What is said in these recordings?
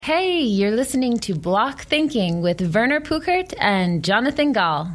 Hey, you're listening to Block Thinking with Werner Pukert and Jonathan Gall.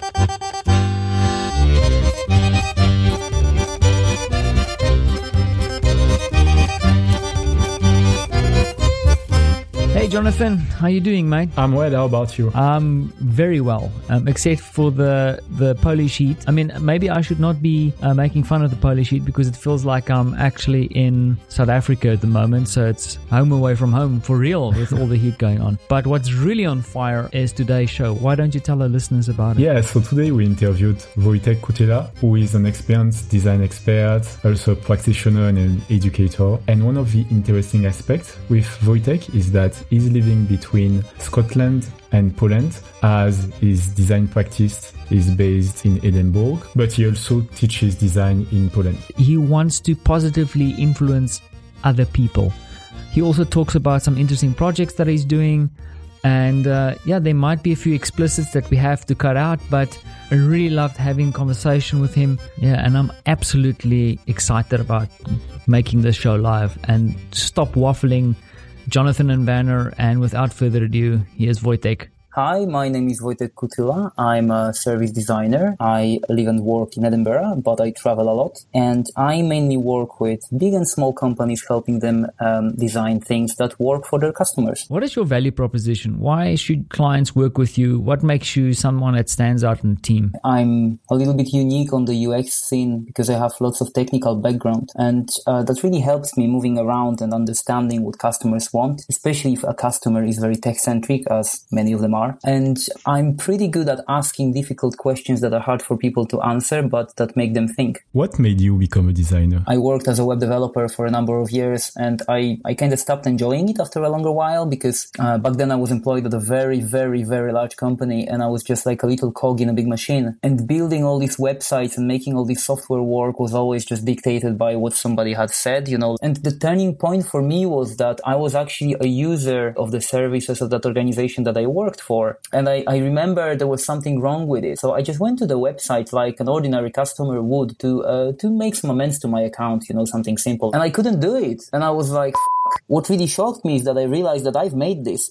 Hey Jonathan, how you doing, mate? I'm well, how about you? I'm very well, except for the Polish heat. I mean, maybe I should not be making fun of the Polish heat because it feels like I'm actually in South Africa at the moment, so it's home away from home for real with all the heat going on. But what's really on fire is today's show. Why don't you tell our listeners about it? Yeah, so today we interviewed Wojtek Kutila, who is an experienced design expert, also a practitioner and an educator. And one of the interesting aspects with Wojtek is that he's living between Scotland and Poland, as his design practice is based in Edinburgh, but he also teaches design in Poland. He wants to positively influence other people. He also talks about some interesting projects that he's doing. And there might be a few explicits that we have to cut out, but I really loved having a conversation with him. Yeah, and I'm absolutely excited about making this show live. And stop waffling, Jonathan and Werner, and without further ado, here's Wojtek. Hi, my name is Wojtek Kutila. I'm a service designer. I live and work in Edinburgh, but I travel a lot. And I mainly work with big and small companies, helping them design things that work for their customers. What is your value proposition? Why should clients work with you? What makes you someone that stands out in the team? I'm a little bit unique on the UX scene because I have lots of technical background. And that really helps me moving around and understanding what customers want, especially if a customer is very tech-centric, as many of them are. And I'm pretty good at asking difficult questions that are hard for people to answer, but that make them think. What made you become a designer? I worked as a web developer for a number of years, and I kind of stopped enjoying it after a longer while because back then I was employed at a very, very, very large company, and I was just like a little cog in a big machine. And building all these websites and making all this software work was always just dictated by what somebody had said, you know. And the turning point for me was that I was actually a user of the services of that organization that I worked for. And I remember there was something wrong with it. So I just went to the website like an ordinary customer would to make some amends to my account, you know, something simple. And I couldn't do it. And I was like, what really shocked me is that I realized that I've made this.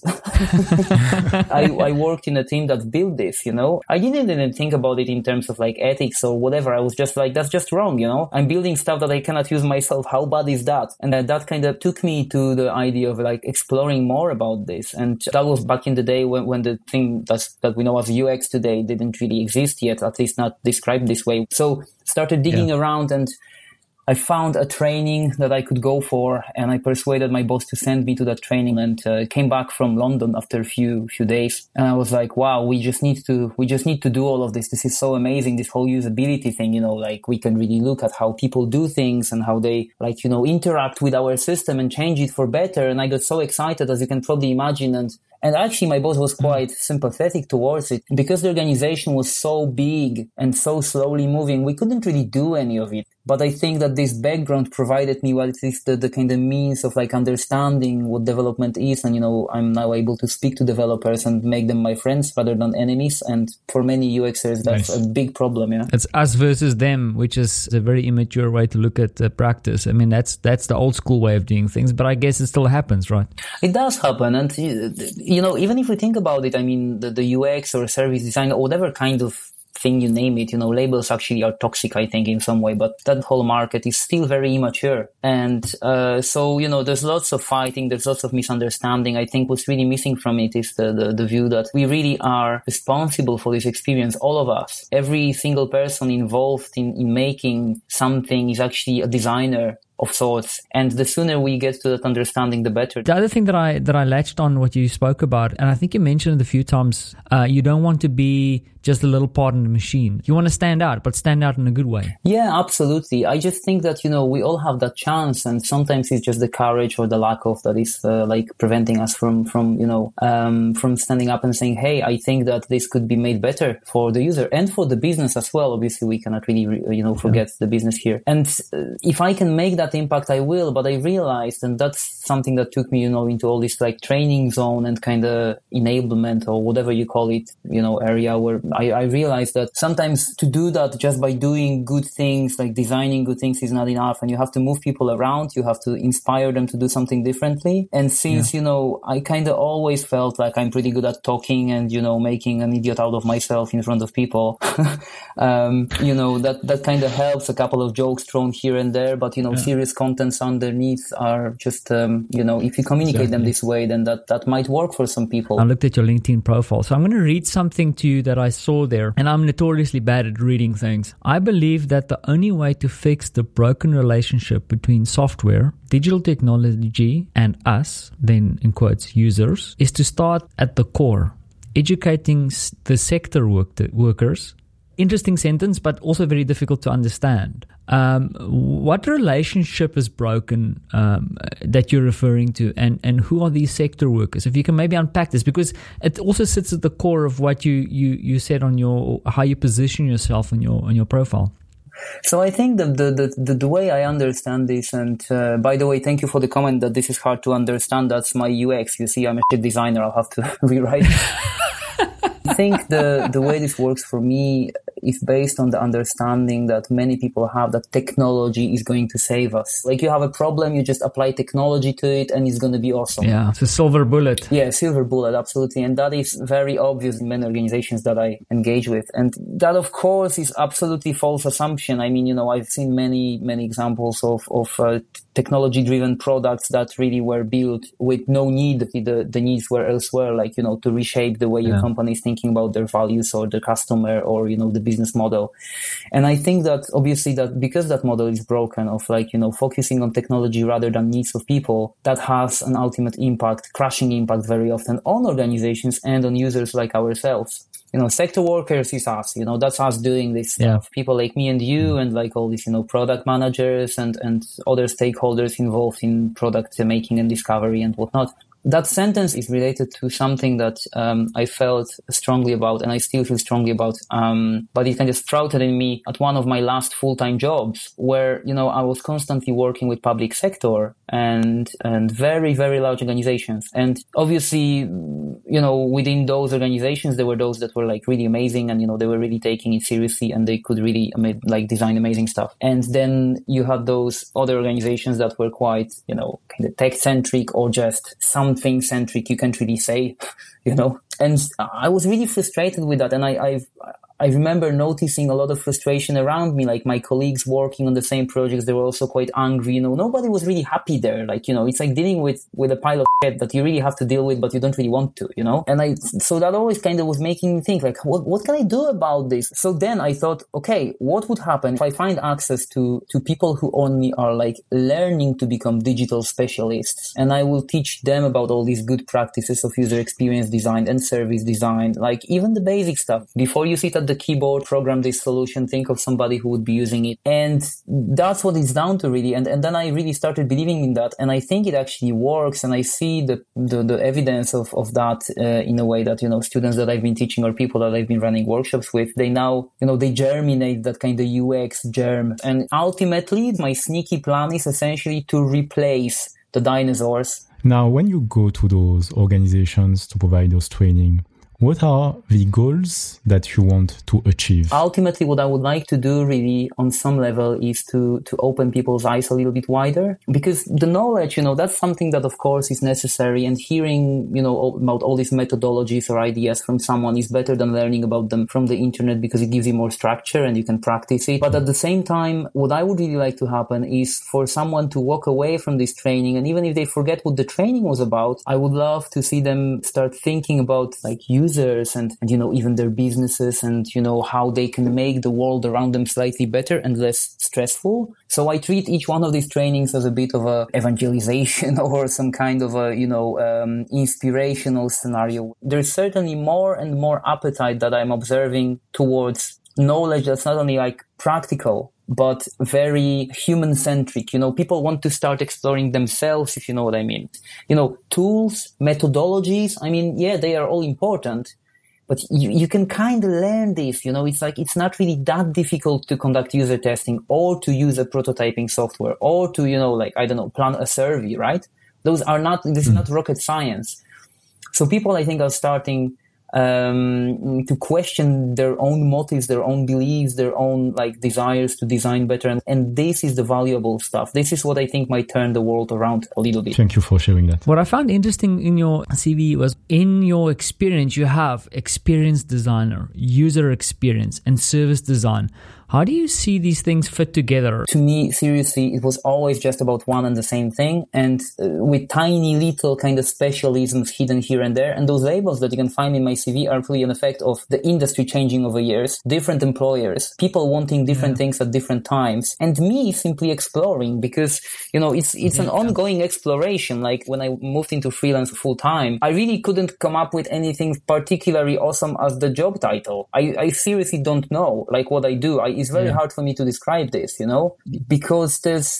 I worked in a team that built this, you know. I didn't even think about it in terms of like ethics or whatever. I was just like, that's just wrong, you know. I'm building stuff that I cannot use myself. How bad is that? And that kind of took me to the idea of like exploring more about this. And that was back in the day when the thing that we know as UX today didn't really exist yet, at least not described this way. So started digging around, and I found a training that I could go for, and I persuaded my boss to send me to that training, and came back from London after a few days. And I was like, wow, we just need to do all of this. This is so amazing. This whole usability thing, you know, like we can really look at how people do things and how they like, you know, interact with our system and change it for better. And I got so excited, as you can probably imagine. And actually, my boss was quite sympathetic towards it because the organization was so big and so slowly moving. We couldn't really do any of it. But I think that this background provided me, well, at least the kind of means of like understanding what development is. And, you know, I'm now able to speak to developers and make them my friends rather than enemies. And for many UXers, that's a big problem. Yeah, it's us versus them, which is a very immature way to look at practice. I mean, that's the old school way of doing things, but I guess it still happens, right? It does happen. And, you know, even if we think about it, I mean, the UX or service design or whatever kind of thing you name it, you know, labels actually are toxic, I think, in some way, but that whole market is still very immature. And so, you know, there's lots of fighting, there's lots of misunderstanding. I think what's really missing from it is the view that we really are responsible for this experience, all of us. Every single person involved in making something is actually a designer of sorts, and the sooner we get to that understanding, the better. The other thing that I latched on what you spoke about, and I think you mentioned it a few times, you don't want to be just a little part in the machine. You want to stand out, but stand out in a good way. Yeah, absolutely. I just think that, you know, we all have that chance, and sometimes it's just the courage or the lack of that is like preventing us from standing up and saying, hey, I think that this could be made better for the user and for the business as well. Obviously, we cannot really, forget the business here. And if I can make that that impact, I will. But I realized, and that's something that took me, into all this like training zone and kind of enablement or whatever you call it, area where I realized that sometimes to do that just by doing good things, like designing good things, is not enough. And you have to move people around. You have to inspire them to do something differently. And since, I kind of always felt like I'm pretty good at talking and, making an idiot out of myself in front of people, that kind of helps, a couple of jokes thrown here and there. But, serious contents underneath are just, if you communicate them this way, then that might work for some people. I looked at your LinkedIn profile. So I'm going to read something to you that I saw there. And I'm notoriously bad at reading things. I believe that the only way to fix the broken relationship between software, digital technology, and us, then in quotes, users, is to start at the core, educating the sector workers. Interesting sentence, but also very difficult to understand. What relationship is broken that you're referring to, and who are these sector workers? If you can maybe unpack this, because it also sits at the core of what you said on how you position yourself on your profile. So I think the way I understand this, and by the way, thank you for the comment that this is hard to understand. That's my UX. You see, I'm a shit designer. I'll have to rewrite. I think the way this works for me is based on the understanding that many people have that technology is going to save us. Like, you have a problem, you just apply technology to it and it's going to be awesome. Yeah, it's a silver bullet. Yeah, silver bullet, absolutely. And that is very obvious in many organizations that I engage with. And that, of course, is absolutely false assumption. I mean, I've seen many examples of technology-driven products that really were built with no need. The needs were elsewhere, like, to reshape the way your company is thinking about their values or the customer or, the business model. And I think that obviously that because that model is broken of focusing on technology rather than needs of people, that has an ultimate impact, crushing impact very often on organizations and on users like ourselves. Sector workers is us, that's us doing this stuff. People like me and you and like all these, product managers and other stakeholders involved in product making and discovery and whatnot. That sentence is related to something that I felt strongly about, and I still feel strongly about. But it kind of sprouted in me at one of my last full-time jobs, where I was constantly working with public sector and very, very large organizations. And obviously, within those organizations, there were those that were like really amazing, and they were really taking it seriously, and they could really design amazing stuff. And then you had those other organizations that were quite kind of tech-centric or just something centric, you can't really say, and I was really frustrated with that. And I remember noticing a lot of frustration around me, like my colleagues working on the same projects, they were also quite angry. Nobody was really happy there. Like, it's like dealing with a pile of shit that you really have to deal with, but you don't really want to, And so that always kind of was making me think, like, what can I do about this? So then I thought, okay, what would happen if I find access to people who only are like learning to become digital specialists, and I will teach them about all these good practices of user experience design and service design, like even the basic stuff. Before you sit at the keyboard, program this solution, think of somebody who would be using it. And that's what it's down to, really. And then I really started believing in that. And I think it actually works. And I see the evidence of that in a way that, students that I've been teaching or people that I've been running workshops with, they now, they germinate that kind of UX germ. And ultimately, my sneaky plan is essentially to replace the dinosaurs. Now, when you go to those organizations to provide those training, what are the goals that you want to achieve? Ultimately, what I would like to do really on some level is to open people's eyes a little bit wider, because the knowledge, that's something that of course is necessary, and hearing, about all these methodologies or ideas from someone is better than learning about them from the internet, because it gives you more structure and you can practice it. But at the same time, what I would really like to happen is for someone to walk away from this training, and even if they forget what the training was about, I would love to see them start thinking about like users and even their businesses and, how they can make the world around them slightly better and less stressful. So I treat each one of these trainings as a bit of a evangelization or some kind of a, inspirational scenario. There's certainly more and more appetite that I'm observing towards knowledge that's not only like practical, but very human-centric. People want to start exploring themselves, if you know what I mean. Tools, methodologies, they are all important. but you can kind of learn this, it's like, it's not really that difficult to conduct user testing or to use a prototyping software or to, plan a survey, right? This is not rocket science. So people, I think, are starting to question their own motives, their own beliefs, their own desires to design better. And this is the valuable stuff. This is what I think might turn the world around a little bit. Thank you for sharing that. What I found interesting in your CV was, in your experience, you have experienced designer, user experience, and service design. How do you see these things fit together? To me, seriously, it was always just about one and the same thing, and with tiny little kind of specialisms hidden here and there. And those labels that you can find in my CV are really an effect of the industry changing over years, different employers, people wanting different things at different times, and me simply exploring, because, it's an ongoing exploration. Like when I moved into freelance full time, I really couldn't come up with anything particularly awesome as the job title. I seriously don't know, what I do. It's very hard for me to describe this, because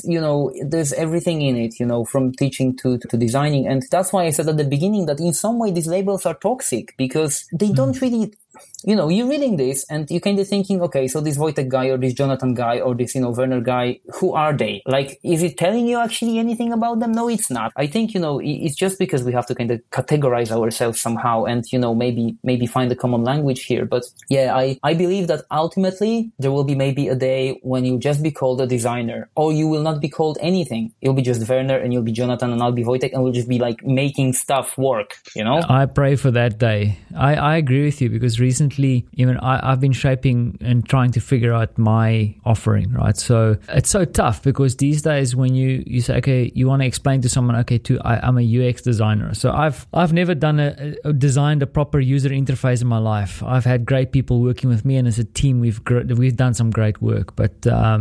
there's everything in it, from teaching to designing. And that's why I said at the beginning that in some way these labels are toxic, because they don't really, you're reading this and you're kind of thinking, okay, so this Wojtek guy or this Jonathan guy or this, Werner guy, who are they? Is it telling you actually anything about them? No, it's not. I think, it's just because we have to kind of categorize ourselves somehow and, maybe find a common language here. But yeah, I believe that ultimately there will be maybe a day when you'll just be called a designer, or you will not be called anything. You'll be just Werner and you'll be Jonathan and I'll be Wojtek, and we'll just be making stuff work, I pray for that day. I agree with you, because recently, even I've been shaping and trying to figure out my offering, right? So it's so tough, because these days when you say, okay, you want to explain to someone, okay, I'm a UX designer. So I've never designed a proper user interface in my life. I've had great people working with me, and as a team, we've done some great work. But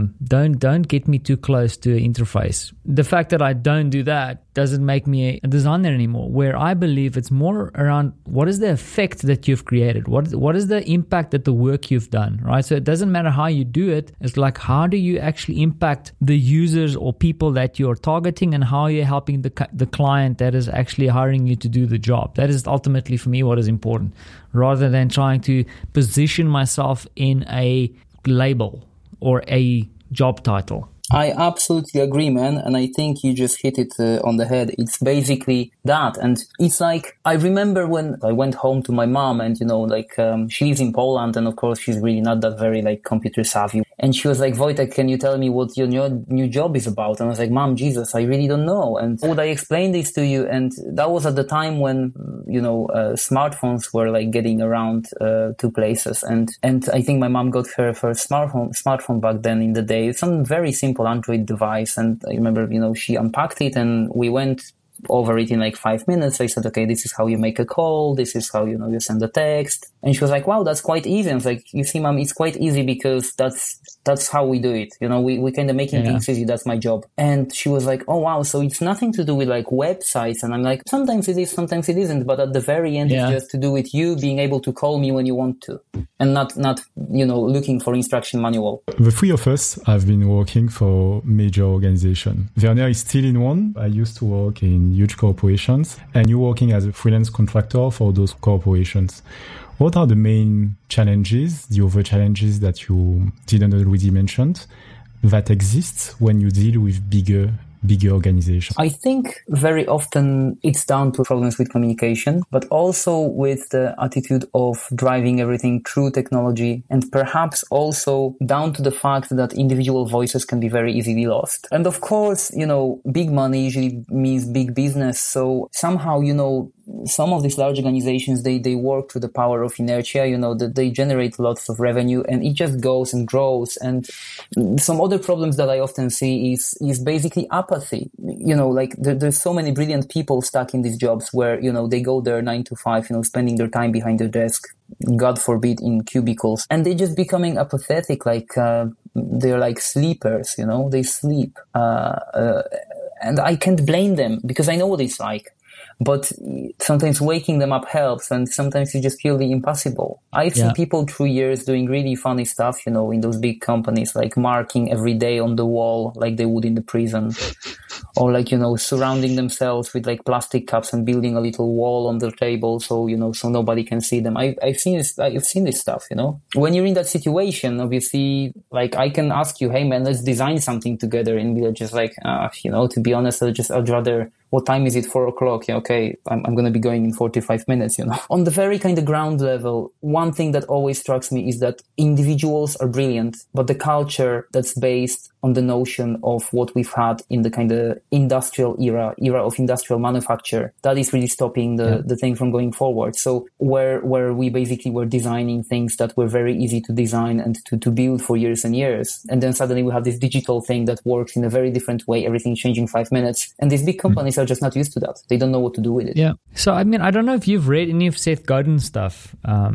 don't get me too close to an interface. The fact that I don't do that doesn't make me a designer anymore. Where I believe it's more around, what is the effect that you've created? What is the impact that the work you've done, right? So it doesn't matter how you do it. It's like, how do you actually impact the users or people that you're targeting, and how you're helping the client that is actually hiring you to do the job. That is ultimately, for me, what is important, rather than trying to position myself in a label or a job title. I absolutely agree, man. And I think you just hit it on the head. It's basically that. And it's like, I remember when I went home to my mom and, she lives in Poland, and of course she's really not that very computer savvy. And she was like, Wojtek, can you tell me what your new job is about? And I was like, Mom, Jesus, I really don't know. And would I explain this to you? And that was at the time when, smartphones were getting around to places. And I think my mom got her first smartphone back then in the day. Some very simple Android device. And I remember, she unpacked it and we went over it in 5 minutes. I said, okay, this is how you make a call. This is how, you send a text. And she was like, wow, that's quite easy. I was like, you see, Mom, it's quite easy because that's how we do it. We kind of making things easy. That's my job. And she was like, oh, wow. So it's nothing to do with websites. And I'm like, sometimes it is, sometimes it isn't. But at the very end, it's just to do with you being able to call me when you want to, and not looking for instruction manual. The three of us have been working for major organizations. Werner is still in one. I used to work in huge corporations, and you're working as a freelance contractor for those corporations. What are the main challenges, the other challenges that you didn't already mention, that exist when you deal with bigger organizations? I think very often it's down to problems with communication, but also with the attitude of driving everything through technology, and perhaps also down to the fact that individual voices can be very easily lost. And of course, big money usually means big business. So somehow, some of these large organizations, they work through the power of inertia, that they generate lots of revenue and it just goes and grows. And some other problems that I often see is basically apathy. There's so many brilliant people stuck in these jobs where, they go there 9 to 5, spending their time behind their desk, God forbid, in cubicles, and they're just becoming apathetic, they're like sleepers, they sleep. And I can't blame them because I know what it's like. But sometimes waking them up helps, and sometimes you just feel the impossible. I've seen people through years doing really funny stuff, in those big companies, marking every day on the wall like they would in the prison. or like, surrounding themselves with like plastic cups and building a little wall on the table so nobody can see them. I've seen this stuff, When you're in that situation, obviously, like I can ask you, hey man, let's design something together, and be just like, to be honest, I'd rather, what time is it? 4:00? Yeah, okay, I'm going to be going in 45 minutes, On the very kind of ground level, one thing that always strikes me is that individuals are brilliant, but the culture that's based on the notion of what we've had in the kind of industrial era of industrial manufacture, that is really stopping the thing from going forward. So where we basically were designing things that were very easy to design and to build for years and years. And then suddenly we have this digital thing that works in a very different way, everything changing 5 minutes. And these big companies are just not used to that. They don't know what to do with it. Yeah. So, I mean, I don't know if you've read any of Seth Godin stuff,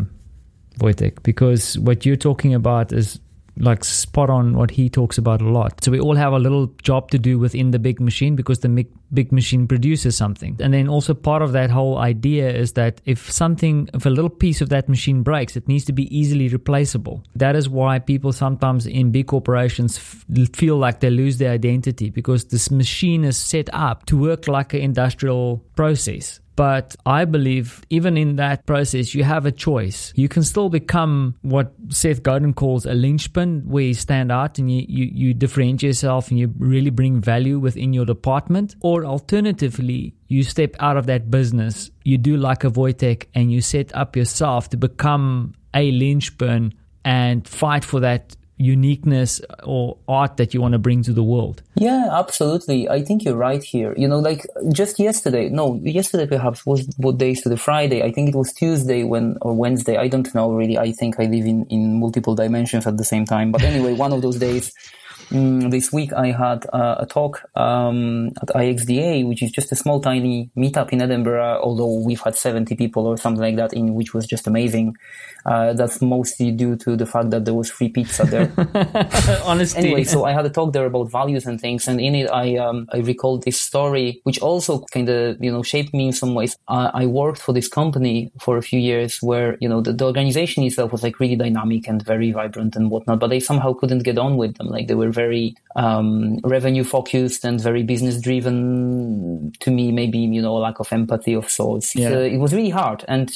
Wojtek, because what you're talking about is like spot on what he talks about a lot. So we all have a little job to do within the big machine because the big machine produces something. And then also part of that whole idea is that if a little piece of that machine breaks, it needs to be easily replaceable. That is why people sometimes in big corporations feel like they lose their identity, because this machine is set up to work like an industrial process. But I believe even in that process, you have a choice. You can still become what Seth Godin calls a linchpin, where you stand out and you differentiate yourself and you really bring value within your department. Or alternatively, you step out of that business, you do like a Wojtek, and you set up yourself to become a linchpin and fight for that uniqueness or art that you want to bring to the world. Yeah, absolutely. I think you're right here. Like just yesterday perhaps was what day is today? Friday. I think it was Tuesday or Wednesday. I don't know really. I think I live in multiple dimensions at the same time. But anyway, one of those days. This week I had a talk at IXDA, which is just a small tiny meetup in Edinburgh, although we've had 70 people or something like that, which was just amazing. That's mostly due to the fact that there was free pizza there. Honestly. Anyway, so I had a talk there about values and things, and in it I recalled this story, which also kind of, shaped me in some ways. I worked for this company for a few years where, the organization itself was like really dynamic and very vibrant and whatnot, but they somehow couldn't get on with them. Like they were very revenue focused and very business driven. To me, maybe, a lack of empathy of sorts. Yeah. It was really hard. And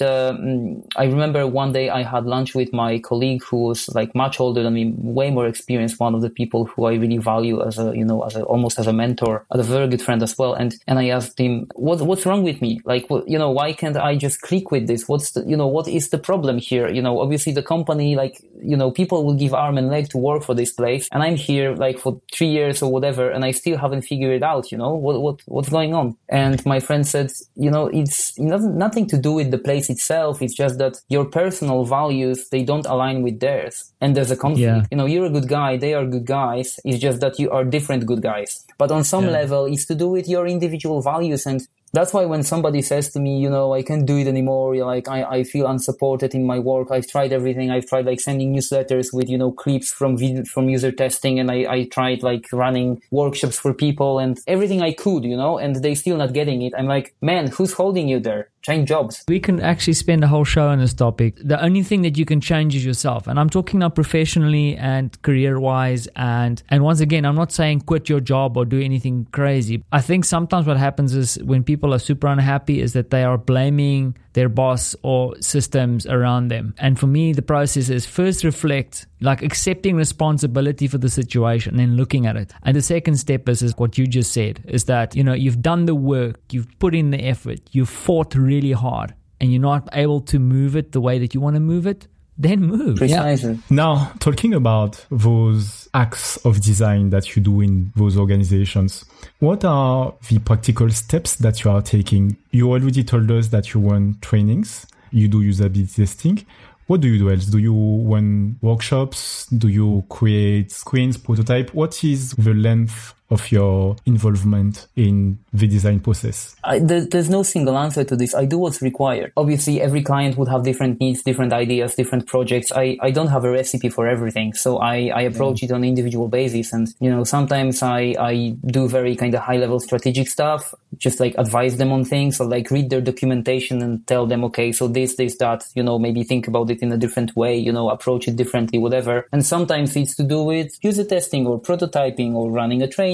I remember one day I had lunch with my colleague who was like much older than me, way more experienced, one of the people who I really value as almost as a mentor, as a very good friend as well. And I asked him, what's wrong with me? Like, why can't I just click with this? What is the problem here? Obviously the company, like, people will give arm and leg to work for this place, and I'm here like for 3 years or whatever, and I still haven't figured it out, what's going on? And my friend said, it's nothing to do with the place itself. It's just that your personal values, they don't align with theirs. And there's a conflict. Yeah. You're a good guy, they are good guys. It's just that you are different good guys. But on some level, it's to do with your individual values. And that's why when somebody says to me, I can't do it anymore, like I feel unsupported in my work. I've tried everything. I've tried like sending newsletters with, clips from user testing, and I tried like running workshops for people and everything I could, and they still not getting it. I'm like, man, who's holding you there? Change jobs. We can actually spend a whole show on this topic. The only thing that you can change is yourself. And I'm talking now professionally and career-wise. And once again, I'm not saying quit your job or do anything crazy. I think sometimes what happens is when people are super unhappy is that they are blaming their boss or systems around them. And for me, the process is first reflect, like accepting responsibility for the situation and then looking at it. And the second step is what you just said, is that, you've done the work, you've put in the effort, you've fought really hard, and you're not able to move it the way that you want to move it, then move. Precisely. Yeah. Now, talking about those acts of design that you do in those organizations, what are the practical steps that you are taking? You already told us that you run trainings, you do usability testing. What do you do else? Do you run workshops? Do you create screens, prototype? What is the length of your involvement in the design process? There's no single answer to this. I do what's required. Obviously, every client would have different needs, different ideas, different projects. I don't have a recipe for everything. So I approach it on an individual basis. And, sometimes I do very kind of high level strategic stuff, just like advise them on things, or like read their documentation and tell them, okay, so this, that, maybe think about it in a different way, approach it differently, whatever. And sometimes it's to do with user testing or prototyping or running a training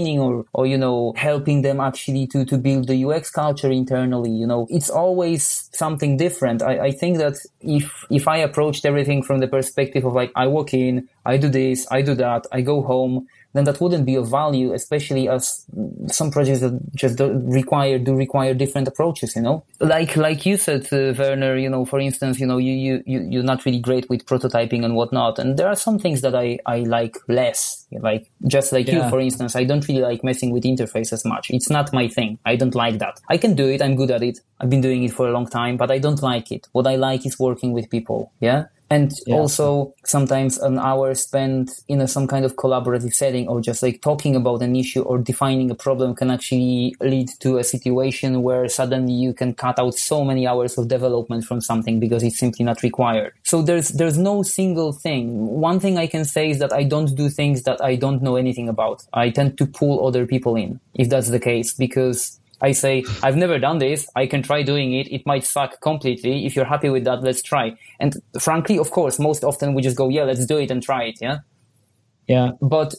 training or helping them actually to build the UX culture internally. It's always something different. I think that if I approached everything from the perspective of like, I walk in, I do this, I do that, I go home, then that wouldn't be of value, especially as some projects that just do require different approaches, Like you said, Werner, for instance, you're not really great with prototyping and whatnot. And there are some things that I like less, like just like you, for instance, I don't really like messing with interfaces much. It's not my thing. I don't like that. I can do it. I'm good at it. I've been doing it for a long time, but I don't like it. What I like is working with people. Yeah. And also sometimes an hour spent in some kind of collaborative setting or just like talking about an issue or defining a problem can actually lead to a situation where suddenly you can cut out so many hours of development from something because it's simply not required. So there's no single thing. One thing I can say is that I don't do things that I don't know anything about. I tend to pull other people in, if that's the case, because I say, I've never done this. I can try doing it. It might suck completely. If you're happy with that, let's try. And frankly, of course, most often we just go, let's do it and try it. Yeah. Yeah. But,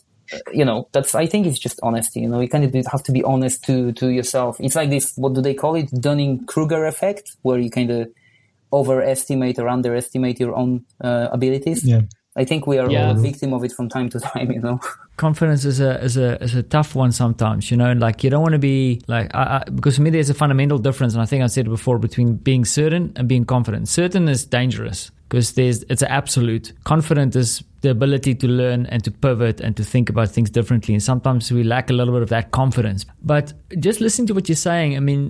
I think it's just honesty. You kind of have to be honest to yourself. It's like this, what do they call it? Dunning-Kruger effect, where you kind of overestimate or underestimate your own abilities. Yeah. I think we are all a victim of it from time to time, Confidence is a tough one sometimes, like you don't want to be like, because for me there's a fundamental difference, and I think I said it before, between being certain and being confident. Certain is dangerous because it's an absolute. Confident is the ability to learn and to pivot and to think about things differently. And sometimes we lack a little bit of that confidence. But just listening to what you're saying, I mean,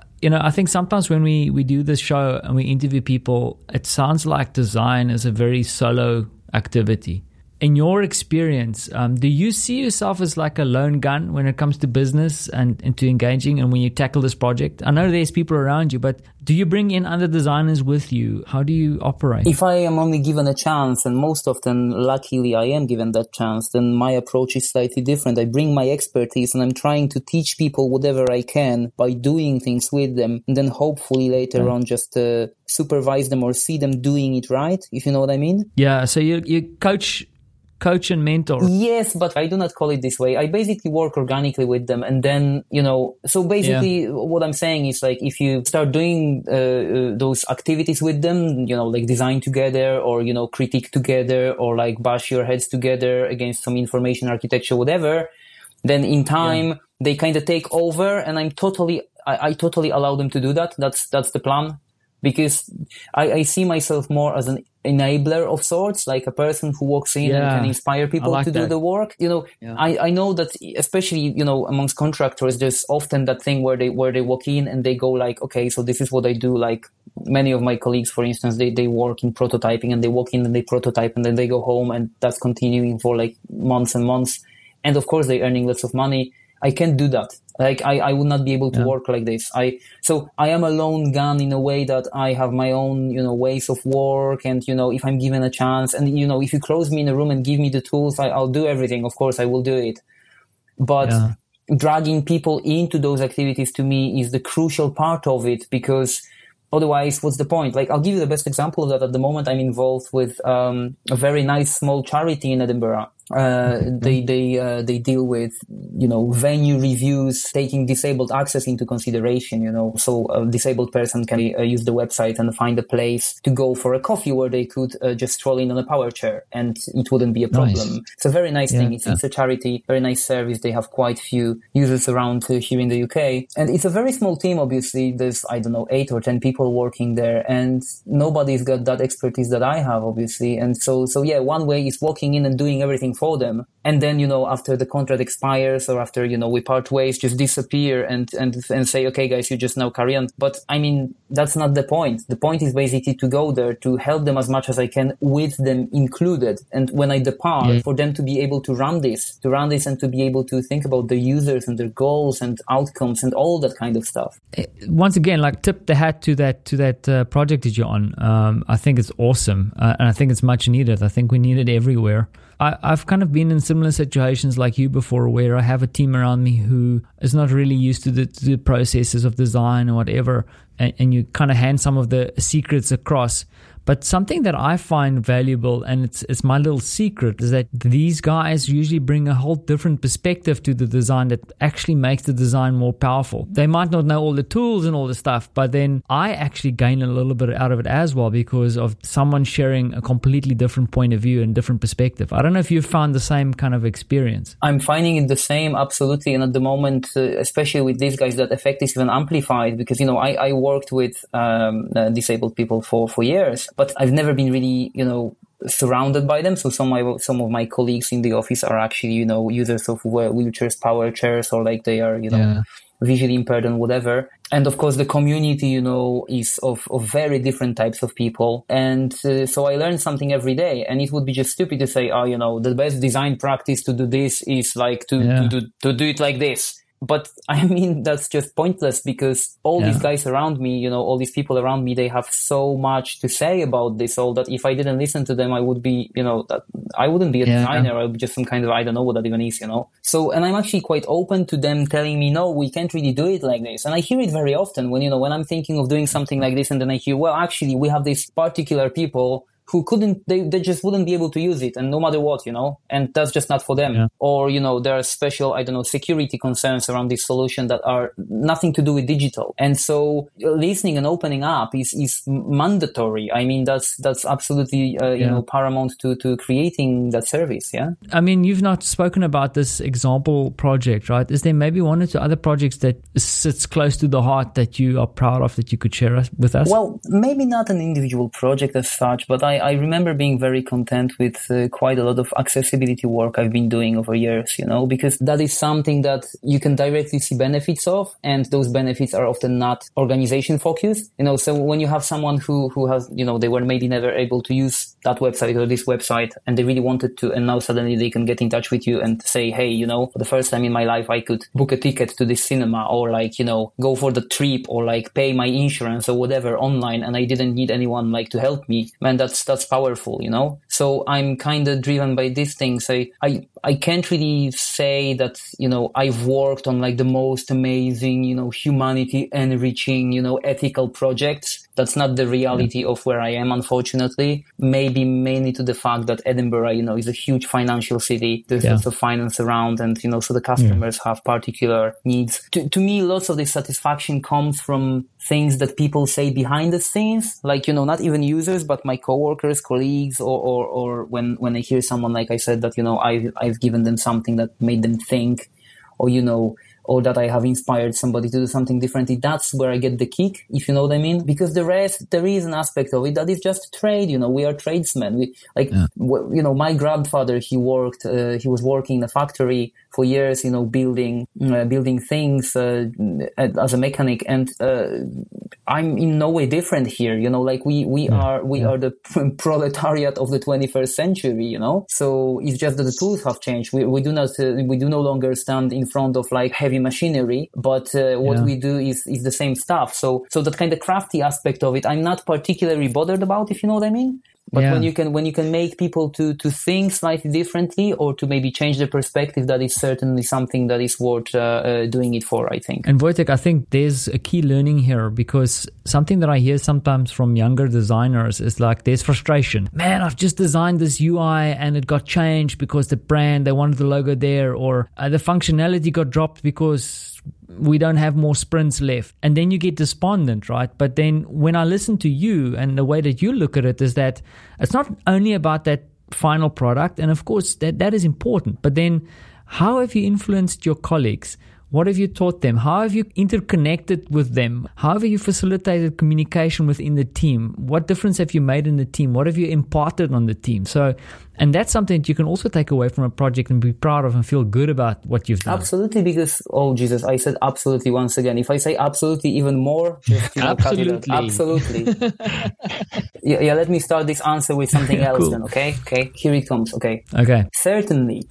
I think sometimes when we do this show and we interview people, it sounds like design is a very solo activity. In your experience, do you see yourself as like a lone gun when it comes to business and to engaging and when you tackle this project? I know there's people around you, but do you bring in other designers with you? How do you operate? If I am only given a chance, and most often, luckily, I am given that chance, then my approach is slightly different. I bring my expertise and I'm trying to teach people whatever I can by doing things with them, and then hopefully later on just supervise them or see them doing it right, if you know what I mean. Yeah, so you coach and mentor. Yes, but I do not call it this way. I basically work organically with them. And then, so basically what I'm saying is like, if you start doing those activities with them, like design together or, critique together or like bash your heads together against some information architecture, whatever, then in time they kind of take over, and I totally allow them to do that. That's the plan. Because I see myself more as an enabler of sorts, like a person who walks in and can inspire people to do the work. I know that especially, amongst contractors, there's often that thing where they walk in and they go like, okay, so this is what I do. Like many of my colleagues, for instance, they work in prototyping and they walk in and they prototype and then they go home, and that's continuing for like months and months. And of course, they're earning lots of money. I can't do that. Like I would not be able to work like this. So I am a lone gun in a way that I have my own, ways of work. And, if I'm given a chance and, if you close me in a room and give me the tools, I'll do everything. Of course, I will do it. But dragging people into those activities to me is the crucial part of it, because otherwise, what's the point? Like, I'll give you the best example of that. At the moment, I'm involved with a very nice small charity in Edinburgh. They deal with, venue reviews, taking disabled access into consideration, so a disabled person can use the website and find a place to go for a coffee where they could just stroll in on a power chair and it wouldn't be a problem. Nice. It's a very nice thing. It's a charity, very nice service. They have quite few users around here in the UK. And it's a very small team, obviously. There's, 8 or 10 people working there, and nobody's got that expertise that I have, obviously. And so one way is walking in and doing everything for them. And then, after the contract expires or after, we part ways, just disappear and say, okay, guys, you just now carry on. But I mean, that's not the point. The point is basically to go there, to help them as much as I can with them included. And when I depart, for them to be able to run this and to be able to think about the users and their goals and outcomes and all that kind of stuff. Once again, like tip the hat to that project that you're on. I think it's awesome. And I think it's much needed. I think we need it everywhere. I've kind of been in similar situations like you before, where I have a team around me who is not really used to the processes of design or whatever, and you kind of hand some of the secrets across. But something that I find valuable, and it's my little secret, is that these guys usually bring a whole different perspective to the design that actually makes the design more powerful. They might not know all the tools and all the stuff, but then I actually gain a little bit out of it as well because of someone sharing a completely different point of view and different perspective. I don't know if you've found the same kind of experience. I'm finding it the same, absolutely. And at the moment, especially with these guys, that effect is even amplified because, you know, I worked with disabled people for years, but I've never been really, you know, surrounded by them. So some of my colleagues in the office are actually, you know, users of wheelchairs, power chairs, or like they are, you know, visually impaired and whatever. And of course, the community, you know, is of very different types of people. And so I learn something every day. And it would be just stupid to say, oh, you know, the best design practice to do this is like to do it like this. But I mean, that's just pointless because all these guys around me, you know, all these people around me, they have so much to say about this, all that if I didn't listen to them, I would be, you know, that I wouldn't be a designer. I would be just some kind of, I don't know what that even is, you know. So, and I'm actually quite open to them telling me, no, we can't really do it like this. And I hear it very often when, you know, when I'm thinking of doing something like this and then I hear, well, actually, we have these particular people who they just wouldn't be able to use it, and no matter what, you know, and that's just not for them. Or, you know, there are special, I don't know, security concerns around this solution that are nothing to do with digital. And so listening and opening up is mandatory. I mean, that's absolutely, you know, paramount to creating that service. Yeah. I mean, you've not spoken about this example project, right? Is there maybe one or two other projects that sits close to the heart that you are proud of that you could share with us? Well, maybe not an individual project as such, but I remember being very content with quite a lot of accessibility work I've been doing over years, you know, because that is something that you can directly see benefits of, and those benefits are often not organization focused, you know. So when you have someone who has, you know, they were maybe never able to use that website or this website and they really wanted to, and now suddenly they can get in touch with you and say, hey, you know, for the first time in my life, I could book a ticket to this cinema, or like, you know, go for the trip, or like pay my insurance or whatever online, and I didn't need anyone like to help me. Man, that's powerful, you know? So I'm kind of driven by these things. I can't really say that, you know, I've worked on like the most amazing, you know, humanity enriching, you know, ethical projects. That's not the reality of where I am, unfortunately. Maybe mainly to the fact that Edinburgh, you know, is a huge financial city. There's lots of finance around, and, you know, so the customers have particular needs. To me, lots of the satisfaction comes from things that people say behind the scenes, like, you know, not even users, but my coworkers, colleagues, or when I hear someone, like I said, that, you know, I've given them something that made them think, or, you know, or that I have inspired somebody to do something differently. That's where I get the kick, if you know what I mean. Because the rest, there is an aspect of it that is just trade, you know, we are tradesmen. You know, my grandfather, he was working in a factory for years, you know, building things as a mechanic. And I'm in no way different here, you know, like we are the proletariat of the 21st century, you know. So it's just that the tools have changed. We do no longer stand in front of like heavy machinery, but what we do is the same stuff. So that kind of crafty aspect of it, I'm not particularly bothered about, if you know what I mean. But when you can make people to think slightly differently, or to maybe change their perspective, that is certainly something that is worth doing it for, I think. And Wojtek, I think there's a key learning here, because something that I hear sometimes from younger designers is like, there's frustration. Man, I've just designed this UI and it got changed because the brand, they wanted the logo there, or the functionality got dropped because we don't have more sprints left. And then you get despondent, right? But then when I listen to you and the way that you look at it, is that it's not only about that final product. And of course, that is important. But then how have you influenced your colleagues? What have you taught them? How have you interconnected with them? How have you facilitated communication within the team? What difference have you made in the team? What have you imparted on the team? So, and that's something that you can also take away from a project and be proud of and feel good about what you've done. Absolutely, because, oh Jesus, I said absolutely once again. If I say absolutely even more, just, you know, absolutely. Yeah, let me start this answer with something else. Cool. Then, okay? Okay, here it comes, okay? Okay. Certainly.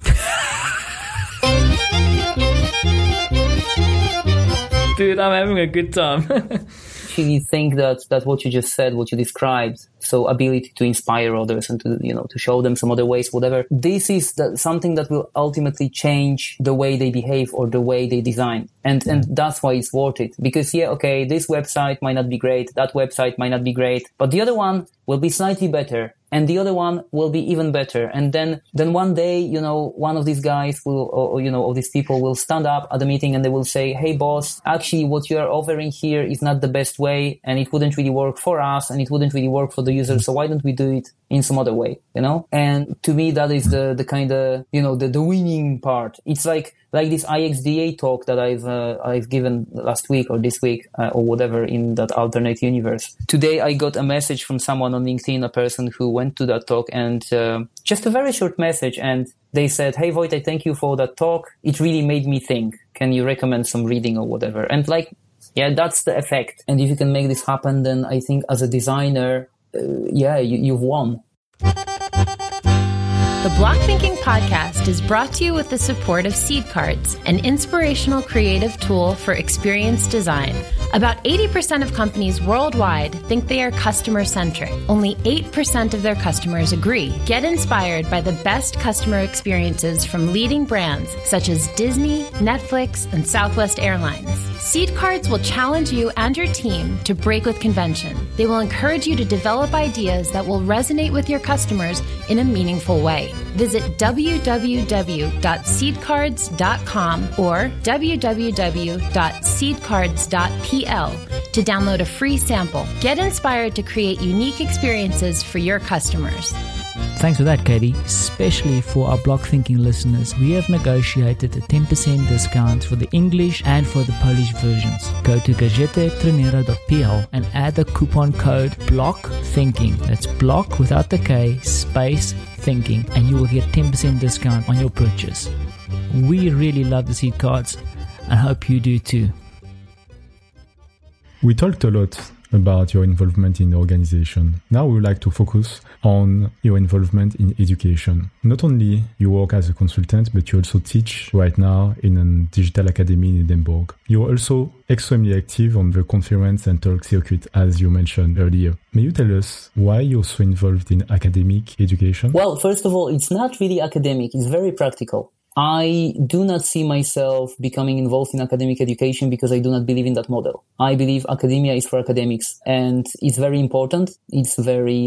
Dude, I'm having a good time. actually think that what you just said, what you described, so ability to inspire others and to show them some other ways, whatever, this is something that will ultimately change the way they behave or the way they design. And that's why it's worth it. Because this website might not be great, that website might not be great, but the other one will be slightly better. And the other one will be even better. And then one day, one of these guys will, or these people will stand up at the meeting and they will say, hey boss, actually what you are offering here is not the best way and it wouldn't really work for us and it wouldn't really work for the user. So why don't we do it in some other way, And to me, that is the kind of, the winning part. It's like this IXDA talk that I've given last week or this week or whatever in that alternate universe. Today I got a message from someone on LinkedIn, a person who went to that talk, and just a very short message, and they said, hey Wojtek, thank you for that talk. It really made me think. Can you recommend some reading or whatever? And that's the effect. And if you can make this happen, then I think as a designer, you've won. The Block Thinking Podcast is brought to you with the support of Seed Cards, an inspirational creative tool for experienced design. About 80% of companies worldwide think they are customer-centric. Only 8% of their customers agree. Get inspired by the best customer experiences from leading brands such as Disney, Netflix, and Southwest Airlines. Seed Cards will challenge you and your team to break with convention. They will encourage you to develop ideas that will resonate with your customers in a meaningful way. Visit www.seedcards.com or www.seedcards.pl to download a free sample. Get inspired to create unique experiences for your customers. Thanks for that, Katie. Especially for our Block Thinking listeners, we have negotiated a 10% discount for the English and for the Polish versions. Go to gazettetrenera.pl and add the coupon code BLOCKTHINKING. That's block without the K, space thinking, and you will get 10% discount on your purchase. We really love the Seed Cards and hope you do too. We talked a lot about your involvement in the organization. Now we would like to focus on your involvement in education. Not only you work as a consultant, but you also teach right now in a digital academy in Edinburgh. You're also extremely active on the conference and talk circuit, as you mentioned earlier. May you tell us why you're so involved in academic education? Well, first of all, it's not really academic. It's very practical. I do not see myself becoming involved in academic education because I do not believe in that model. I believe academia is for academics and it's very important. It's very,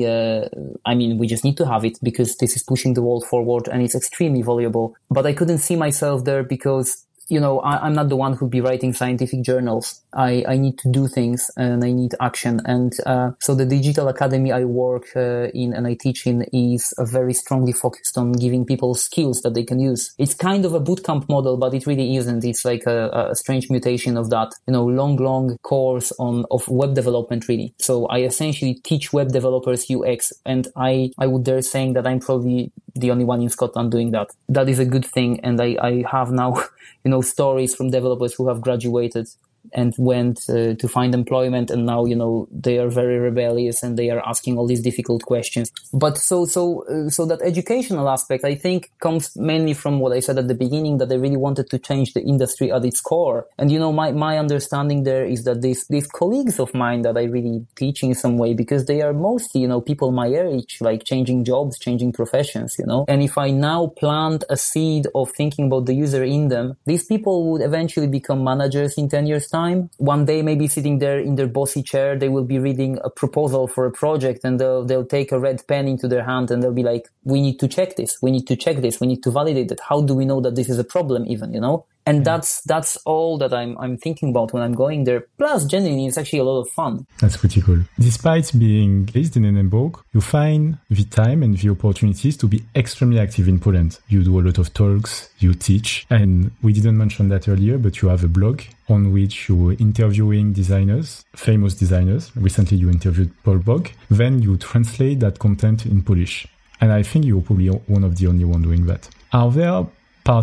we just need to have it because this is pushing the world forward and it's extremely valuable. But I couldn't see myself there because I'm not the one who'd be writing scientific journals. I need to do things and I need action. And so the digital academy I work in and I teach in is very strongly focused on giving people skills that they can use. It's kind of a bootcamp model, but it really isn't. It's like a strange mutation of that, long course of web development really. So I essentially teach web developers UX, and I would dare saying that I'm probably the only one in Scotland doing that. That is a good thing. And I have now stories from developers who have graduated and went to find employment, and now they are very rebellious and they are asking all these difficult questions. But so that educational aspect, I think, comes mainly from what I said at the beginning, that I really wanted to change the industry at its core. And my understanding there is that these colleagues of mine that I really teach in some way, because they are mostly people my age, like changing jobs, changing professions, and if I now plant a seed of thinking about the user in them, these people would eventually become managers in 10 years time. One day, maybe sitting there in their bossy chair, they will be reading a proposal for a project, and they'll take a red pen into their hand and they'll be like, we need to check this, we need to check this, we need to validate it. How do we know that this is a problem even, And that's all that I'm thinking about when I'm going there. Plus, genuinely, it's actually a lot of fun. That's pretty cool. Despite being based in Edinburgh, you find the time and the opportunities to be extremely active in Poland. You do a lot of talks, you teach, and we didn't mention that earlier, but you have a blog on which you're interviewing designers, famous designers. Recently, you interviewed Paul Bog. Then you translate that content in Polish. And I think you're probably one of the only one doing that. Are there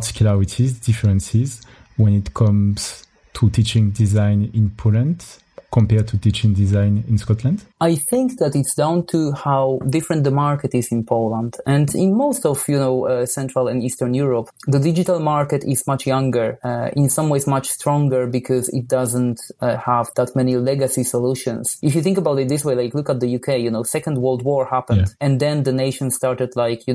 particularities, differences when it comes to teaching design in Poland compared to teaching design in Scotland? I think that it's down to how different the market is in Poland. And in most of, Central and Eastern Europe, the digital market is much younger, in some ways much stronger because it doesn't have that many legacy solutions. If you think about it this way, like look at the UK, Second World War happened and then the nation started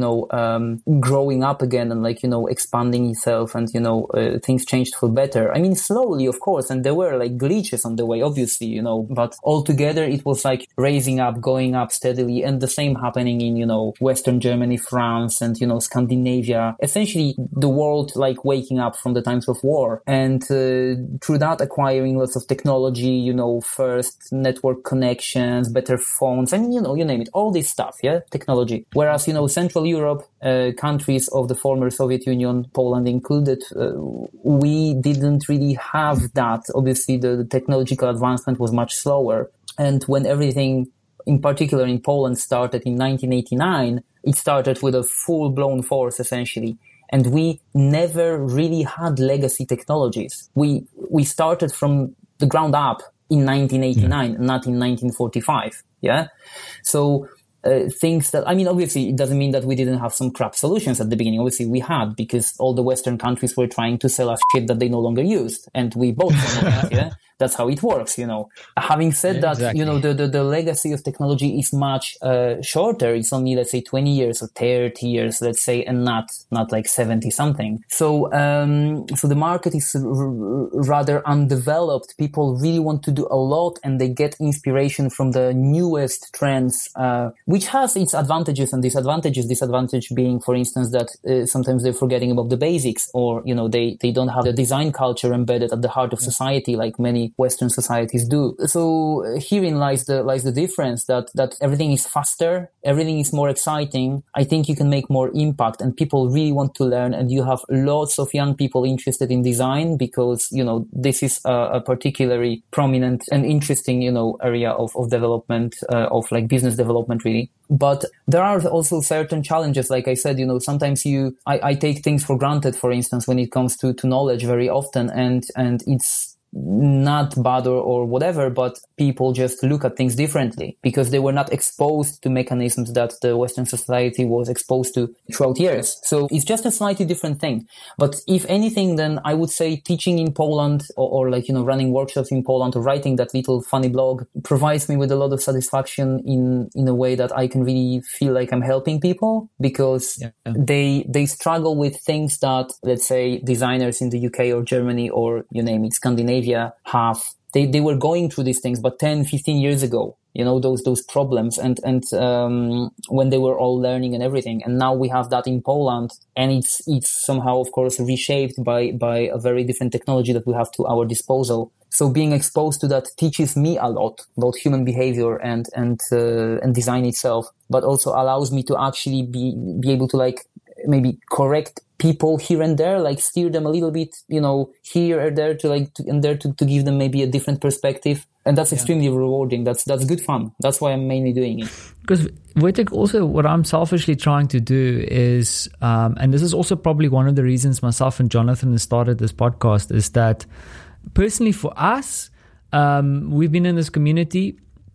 growing up again and expanding itself and, things changed for better. I mean, slowly, of course, and there were like glitches on the way, obviously, but altogether it was like raising up, going up steadily, and the same happening in, Western Germany, France, and, Scandinavia. Essentially, the world like waking up from the times of war, and through that acquiring lots of technology, first network connections, better phones, I mean, you name it, all this stuff, technology. Whereas, Central Europe, countries of the former Soviet Union, Poland included, we didn't really have that. Obviously, the technological advancement was much slower. And when everything, in particular in Poland, started in 1989, it started with a full-blown force, essentially. And we never really had legacy technologies. We started from the ground up in 1989, not in 1945. So things that, I mean, obviously, it doesn't mean that we didn't have some crap solutions at the beginning. Obviously, we had, because all the Western countries were trying to sell us shit that they no longer used. And we bought some of that, That's how it works, Having said that, exactly. The legacy of technology is much shorter. It's only, let's say, 20 years or 30 years, let's say, and not like 70 something. So the market is rather undeveloped. People really want to do a lot, and they get inspiration from the newest trends, which has its advantages and disadvantages. Disadvantage being, for instance, that sometimes they're forgetting about the basics, or, they don't have the design culture embedded at the heart of society like many Western societies do. So herein lies the difference, that everything is faster, everything is more exciting. I think you can make more impact, and people really want to learn, and you have lots of young people interested in design because, this is a particularly prominent and interesting, area of development, of like business development, really. But there are also certain challenges. Like I said, sometimes I take things for granted, for instance, when it comes to knowledge very often, and it's not bad or whatever, but people just look at things differently because they were not exposed to mechanisms that the Western society was exposed to throughout years. So it's just a slightly different thing. But if anything, then I would say teaching in Poland or running workshops in Poland or writing that little funny blog provides me with a lot of satisfaction in a way that I can really feel like I'm helping people, because they struggle with things that, let's say, designers in the UK or Germany or, you name it, Scandinavia have. They were going through these things, but 10, 15 years ago, those problems and when they were all learning and everything. And now we have that in Poland, and it's somehow, of course, reshaped by a very different technology that we have to our disposal. So being exposed to that teaches me a lot about human behavior and design itself, but also allows me to actually be able to like maybe correct people here and there, like steer them a little bit, here or there to give them maybe a different perspective. And that's extremely rewarding. That's good fun. That's why I'm mainly doing it. Because Wojtek, also what I'm selfishly trying to do is, and this is also probably one of the reasons myself and Jonathan have started this podcast, is that personally for us, we've been in this community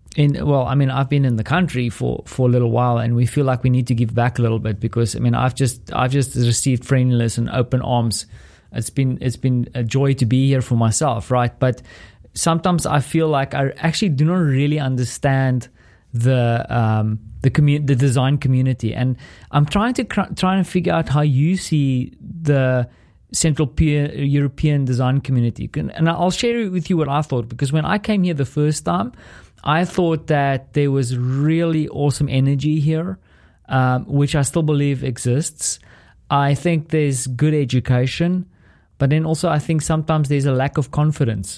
I've been in the country for a little while, and we feel like we need to give back a little bit because, I've just received friendliness and open arms. It's been a joy to be here for myself, right? But sometimes I feel like I actually do not really understand the design community, and I'm trying to figure out how you see the Central European design community. And I'll share with you what I thought, because when I came here the first time, I thought that there was really awesome energy here, which I still believe exists. I think there's good education, but then also I think sometimes there's a lack of confidence.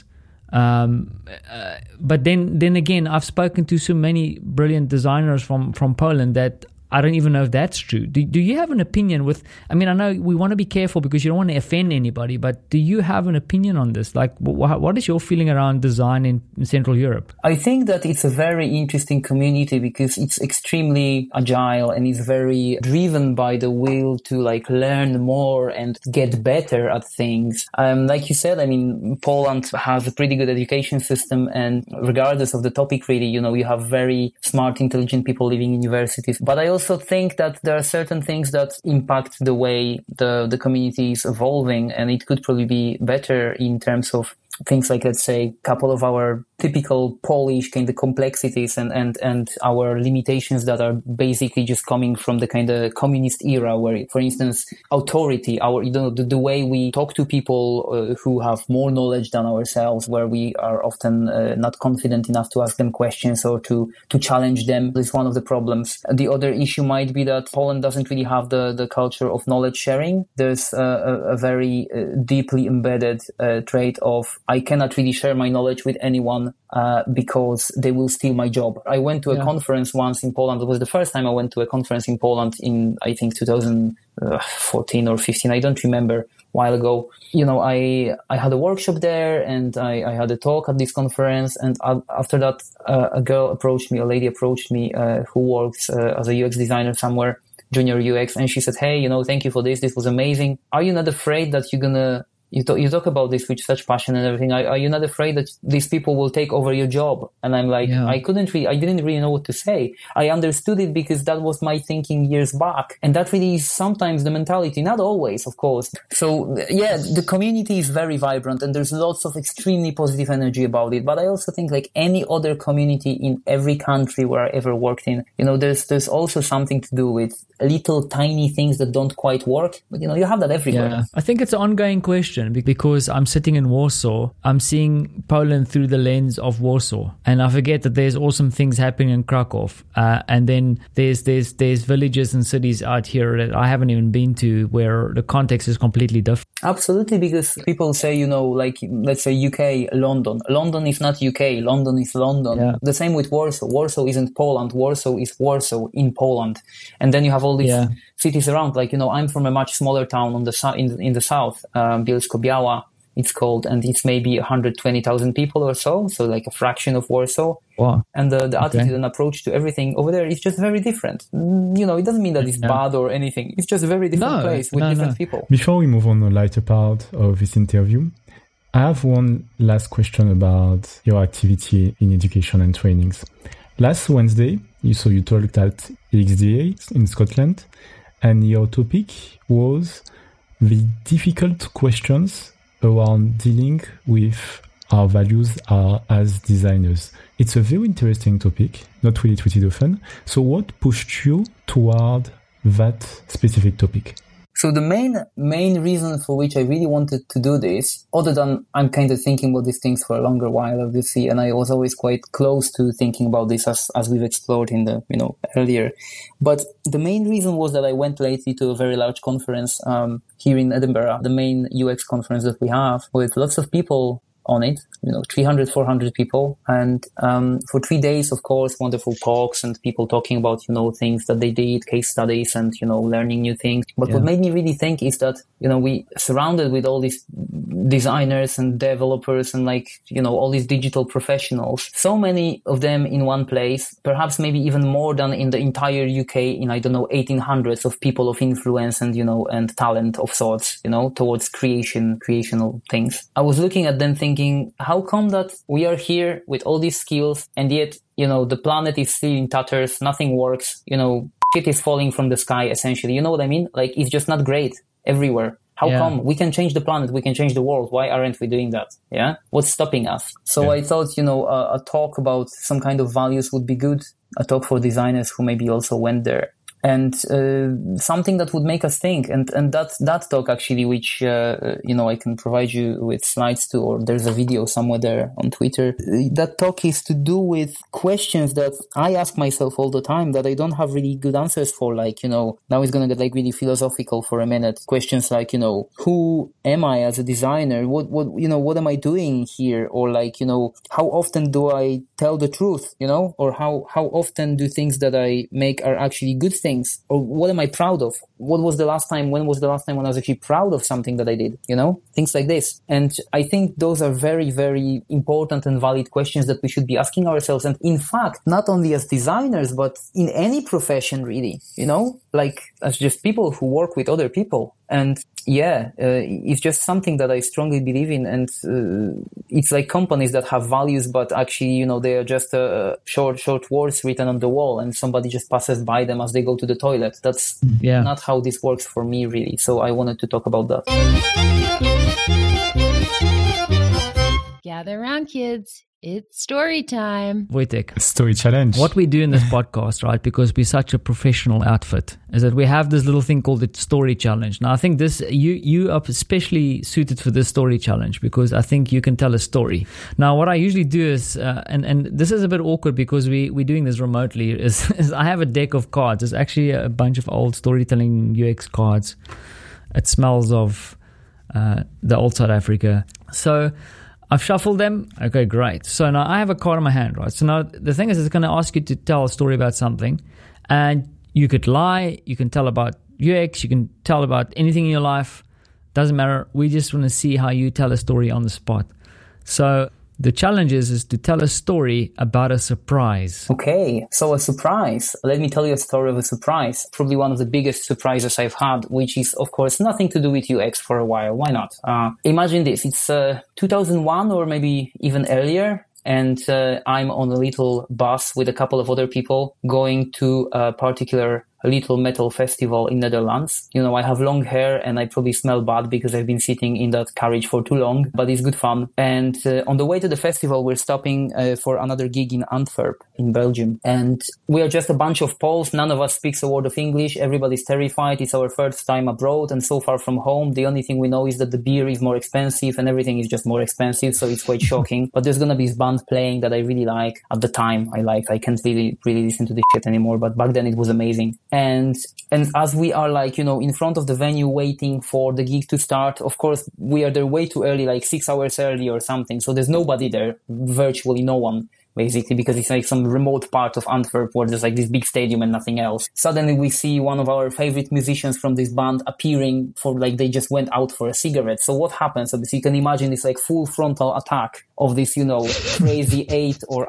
But then again, I've spoken to so many brilliant designers from Poland that I don't even know if that's true. Do you have an opinion I know we want to be careful because you don't want to offend anybody, but do you have an opinion on this? Like, what is your feeling around design in Central Europe? I think that it's a very interesting community because it's extremely agile and it's very driven by the will to like learn more and get better at things. Like you said, I mean, Poland has a pretty good education system, and regardless of the topic, really, you have very smart, intelligent people living in universities. But I also think that there are certain things that impact the way the community is evolving, and it could probably be better in terms of things like, let's say, a couple of our typical Polish kind of complexities and our limitations that are basically just coming from the kind of communist era where, for instance, authority, the way we talk to people who have more knowledge than ourselves, where we are often not confident enough to ask them questions or to challenge them, is one of the problems. The other issue might be that Poland doesn't really have the culture of knowledge sharing. There's a very deeply embedded trait of I cannot really share my knowledge with anyone because they will steal my job. I went to a conference once in Poland. It was the first time I went to a conference in Poland in, I think, 2014 or 15. I don't remember, a while ago. I had a workshop there and I had a talk at this conference. And after that, a lady approached me who works as a UX designer somewhere, junior UX. And she said, hey, thank you for this. This was amazing. Are you not afraid that you're going to you talk about this with such passion and everything. Are you not afraid that these people will take over your job? And I'm like, I didn't really know what to say. I understood it because that was my thinking years back. And that really is sometimes the mentality, not always, of course. So yeah, the community is very vibrant and there's lots of extremely positive energy about it. But I also think like any other community in every country where I ever worked in, there's also something to do with little tiny things that don't quite work. But you have that everywhere. Yeah. I think it's an ongoing question because I'm sitting in Warsaw. I'm seeing Poland through the lens of Warsaw, and I forget that there's awesome things happening in Krakow. And then there's villages and cities out here that I haven't even been to where the context is completely different. Absolutely, because people say, like let's say UK, London. London is not UK. London is London. Yeah. The same with Warsaw. Warsaw isn't Poland. Warsaw is Warsaw in Poland. And then you have all these cities around. Like, I'm from a much smaller town in the south, Bielsko-Biała, it's called, and it's maybe 120,000 people or so. So like a fraction of Warsaw. Wow. And the attitude and approach to everything over there is just very different. It doesn't mean that it's bad or anything. It's just a very different place with different people. Before we move on to the lighter part of this interview, I have one last question about your activity in education and trainings. Last Wednesday, you talked at XDA in Scotland, and your topic was the difficult questions around dealing with our values as designers. It's a very interesting topic, not really treated often. So what pushed you toward that specific topic? So the main reason for which I really wanted to do this, other than I'm kind of thinking about these things for a longer while, obviously, and I was always quite close to thinking about this as we've explored in the, earlier. But the main reason was that I went lately to a very large conference, here in Edinburgh, the main UX conference that we have, with lots of people on it, 300, 400 people. And for 3 days, of course, wonderful talks and people talking about, things that they did, case studies and, learning new things. But what made me really think is that, we surrounded with all these designers and developers and all these digital professionals, so many of them in one place, perhaps maybe even more than in the entire UK in, 1800s of people of influence and, and talent of sorts, towards creational things. I was looking at them thinking, how come that we are here with all these skills and yet, the planet is still in tatters, nothing works, shit is falling from the sky essentially. You know what I mean? Like, it's just not great everywhere. How come we can change the planet? We can change the world. Why aren't we doing that? Yeah. What's stopping us? So I thought, a talk about some kind of values would be good. A talk for designers who maybe also went there. And something that would make us think, and that talk actually, which I can provide you with slides to, or there's a video somewhere there on Twitter. That talk is to do with questions that I ask myself all the time that I don't have really good answers for. Like, now it's gonna get really philosophical for a minute. Questions like, who am I as a designer? What am I doing here? Or how often do I tell the truth? Or how often do things that I make are actually good things? things? Or what am I proud of? When was the last time when I was actually proud of something that I did? Things like this. And I think those are very, very important and valid questions that we should be asking ourselves. And in fact, not only as designers, but in any profession, really, like as just people who work with other people. And it's just something that I strongly believe in. And it's like companies that have values, but actually, they are just short words written on the wall and somebody just passes by them as they go to the toilet. That's not how this works for me, really. So I wanted to talk about that. Gather around, kids. It's story time. Wojtek. Story challenge. What we do in this podcast, right, because we're such a professional outfit, is that we have this little thing called the story challenge. Now, I think this you are especially suited for this story challenge because I think you can tell a story. Now, what I usually do is, and this is a bit awkward because we're doing this remotely, is I have a deck of cards. It's actually a bunch of old storytelling UX cards. It smells of the old South Africa. So I've shuffled them. Okay, great. So now I have a card in my hand, right? So now the thing is, it's going to ask you to tell a story about something. And you could lie. You can tell about UX. You can tell about anything in your life. Doesn't matter. We just want to see how you tell a story on the spot. So the challenge is to tell a story about a surprise. Okay, so a surprise. Let me tell you a story of a surprise. Probably one of the biggest surprises I've had, which is, of course, nothing to do with UX for a while. Why not? Imagine this. It's 2001 or maybe even earlier. And I'm on a little bus with a couple of other people going to a particular little metal festival in Netherlands. I have long hair and I probably smell bad because I've been sitting in that carriage for too long, but it's good fun. And on the way to the festival, we're stopping for another gig in Antwerp in Belgium. And we are just a bunch of Poles. None of us speaks a word of English. Everybody's terrified. It's our first time abroad and so far from home. The only thing we know is that the beer is more expensive and everything is just more expensive. So it's quite shocking. But there's going to be this band playing that I really like. At the time, I liked. I can't really listen to this shit anymore. But back then it was amazing. And as we are in front of the venue waiting for the gig to start, of course, we are there way too early, like 6 hours early or something. So there's nobody there, virtually no one, basically, because it's like some remote part of Antwerp where there's like this big stadium and nothing else. Suddenly we see one of our favorite musicians from this band appearing for like they just went out for a cigarette. So what happens? Obviously, you can imagine it's like full frontal attack of this, crazy 8 or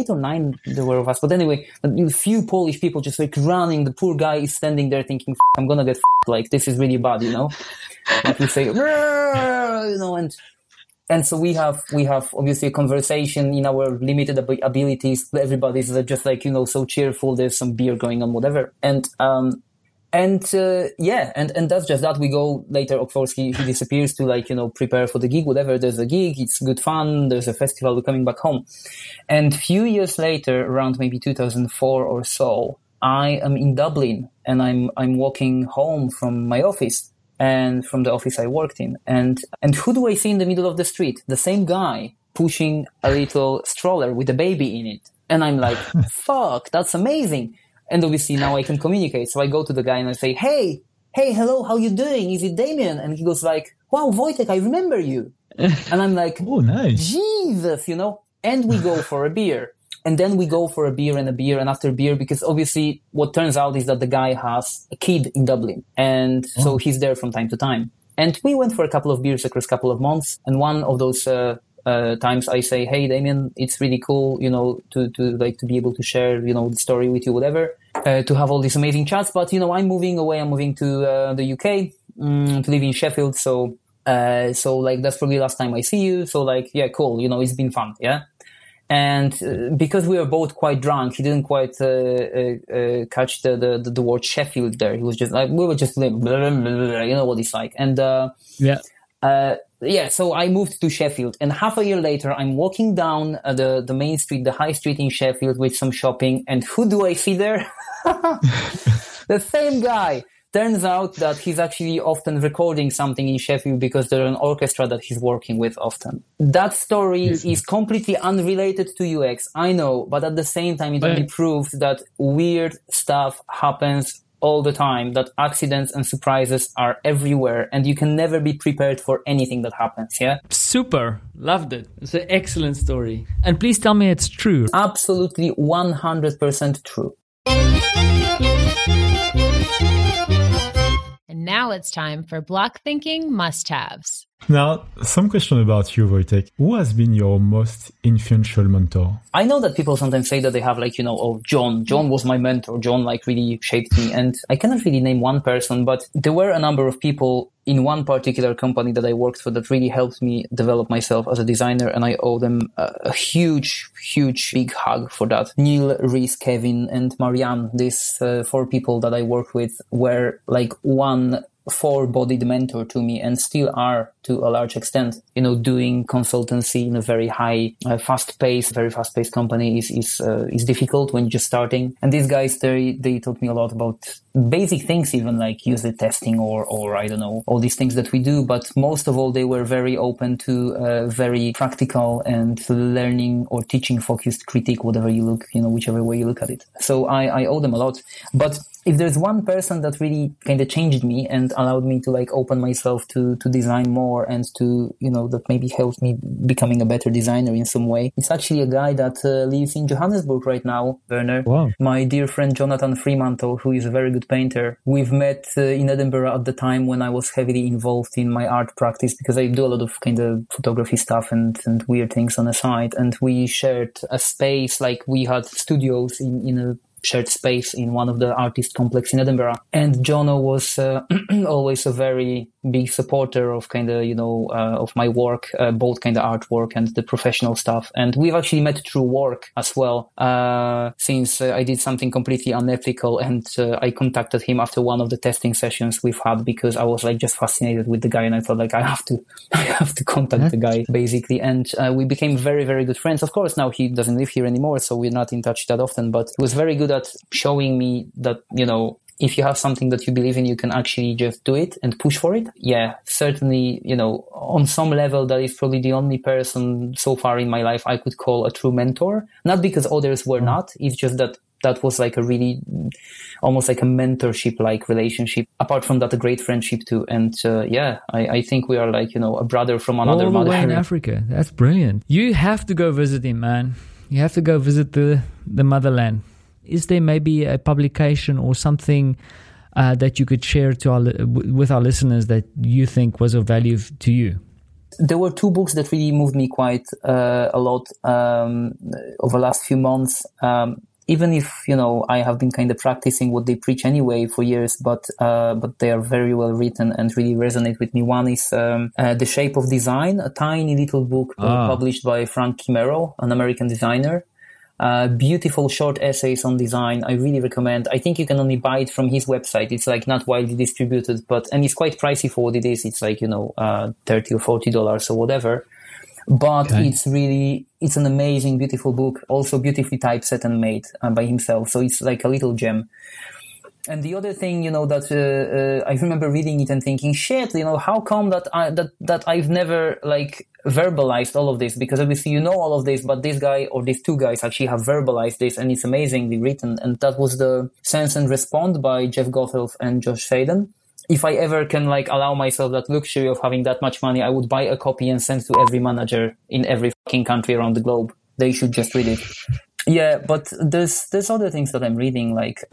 9 there were of us. But anyway, a few Polish people just like running. The poor guy is standing there thinking, I'm gonna get like this is really bad, Like we say, and so we have obviously a conversation in our limited abilities. Everybody's just like, so cheerful. There's some beer going on, whatever. And that's just that. We go later, of course, he disappears to prepare for the gig, whatever. There's a gig. It's good fun. There's a festival. We're coming back home. And few years later, around maybe 2004 or so, I am in Dublin and I'm walking home from my office. And from the office I worked in. And who do I see in the middle of the street? The same guy pushing a little stroller with a baby in it. And I'm like, fuck, that's amazing. And obviously now I can communicate. So I go to the guy and I say, hey, hello, how you doing? Is it Damien? And he goes like, wow, Wojtek, I remember you. And I'm like, oh, nice. Jesus, and we go for a beer. And then we go for a beer and after beer, because obviously what turns out is that the guy has a kid in Dublin. And so he's there from time to time. And we went for a couple of beers across a couple of months. And one of those times I say, hey, Damien, it's really cool, to be able to share, the story with you, whatever, to have all these amazing chats. But, I'm moving away. I'm moving to the UK to live in Sheffield. So that's probably the last time I see you. So yeah, cool. It's been fun. Yeah. And because we were both quite drunk, he didn't quite catch the word Sheffield there. He was just like, we were just like, blah, blah, blah, blah, you know what it's like. And so I moved to Sheffield, and half a year later, I'm walking down the main street, the high street in Sheffield with some shopping, and who do I see there? The same guy. Turns out that he's actually often recording something in Sheffield because there's an orchestra that he's working with often. That story is completely unrelated to UX, I know, but at the same time, it only proves that weird stuff happens all the time, that accidents and surprises are everywhere, and you can never be prepared for anything that happens, yeah? Super. Loved it. It's an excellent story. And please tell me it's true. Absolutely 100% true. And now it's time for Block Thinking Must-Haves. Now, some question about you, Wojtek. Who has been your most influential mentor? I know that people sometimes say that they have John. John was my mentor. John really shaped me. And I cannot really name one person, but there were a number of people in one particular company that I worked for that really helped me develop myself as a designer. And I owe them a huge, big hug for that. Neil, Reese, Kevin, and Marianne, these 4 people that I worked with were like one four-bodied mentor to me and still are to a large extent. Doing consultancy in a very high, very fast-paced company is difficult when you're just starting. And these guys, they taught me a lot about basic things, even like user testing or I don't know, all these things that we do. But most of all, they were very open to very practical and learning or teaching focused critique, whatever you look, whichever way you look at it. So I owe them a lot. But if there's one person that really kind of changed me and allowed me to open myself to design more and to, that maybe helped me becoming a better designer in some way, it's actually a guy that lives in Johannesburg right now, Werner. Wow. My dear friend Jonathan Fremantle, who is a very good painter. We've met in Edinburgh at the time when I was heavily involved in my art practice, because I do a lot of kind of photography stuff and weird things on the side. And we shared a space, we had studios in a shared space in one of the artist complex in Edinburgh. And Jono was always a very big supporter of of my work, both kind of artwork and the professional stuff. And we've actually met through work as well, since I did something completely unethical, and I contacted him after one of the testing sessions we've had, because I was just fascinated with the guy, and I thought I have to contact the guy basically. And we became very, very good friends. Of course, now he doesn't live here anymore, so we're not in touch that often, but he was very good at showing me that, if you have something that you believe in, you can actually just do it and push for it. Yeah, certainly, on some level, that is probably the only person so far in my life I could call a true mentor. Not because others were not. It's just that was a really, almost like a mentorship-like relationship. Apart from that, a great friendship too. And I think we are a brother from another all the mother. way in Africa. That's brilliant. You have to go visit him, man. You have to go visit the motherland. Is there maybe a publication or something that you could share with our listeners that you think was of value to you? There were 2 books that really moved me quite a lot over the last few months. Even if, I have been kind of practicing what they preach anyway for years, but they are very well written and really resonate with me. One is The Shape of Design, a tiny little book published by Frank Chimero, an American designer. Beautiful short essays on design. I really recommend. I think you can only buy it from his website. It's not widely distributed, and it's quite pricey for what it is. It's $30 or $40 or whatever. But okay. It's an amazing, beautiful book. Also beautifully typeset and made by himself. So it's like a little gem. And the other thing, that I remember reading it and thinking, shit, how come that I've never verbalized all of this? Because obviously all of this, but this guy or these 2 guys actually have verbalized this, and it's amazingly written. And that was the Sense and Respond by Jeff Gothelf and Josh Faden. If I ever can allow myself that luxury of having that much money, I would buy a copy and send to every manager in every fucking country around the globe. They should just read it. Yeah, but there's other things that I'm reading.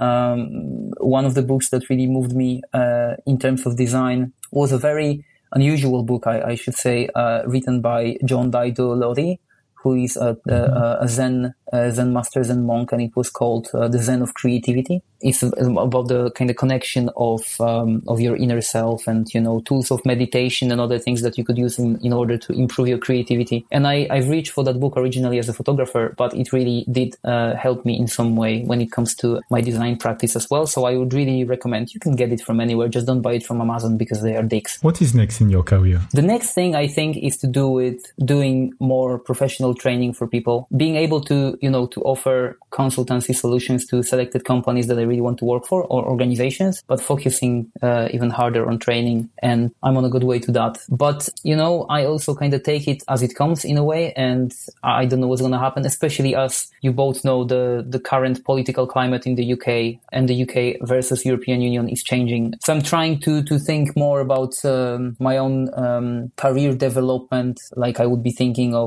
One of the books that really moved me in terms of design was a very unusual book, I should say, written by John Daido Loori, who is a Zen master, Zen monk, and it was called The Zen of Creativity. It's about the kind of connection of your inner self and, tools of meditation and other things that you could use in order to improve your creativity. And I've reached for that book originally as a photographer, but it really did help me in some way when it comes to my design practice as well. So I would really recommend, you can get it from anywhere, just don't buy it from Amazon because they are dicks. What is next in your career? The next thing I think is to do with doing more professional training for people, being able to offer consultancy solutions to selected companies that I really want to work for, or organizations, but focusing even harder on training. And I'm on a good way to that. But, I also kind of take it as it comes in a way, and I don't know what's going to happen, especially as you both know the current political climate in the UK, and the UK versus European Union is changing. So I'm trying to think more about my own career development, like I would be thinking of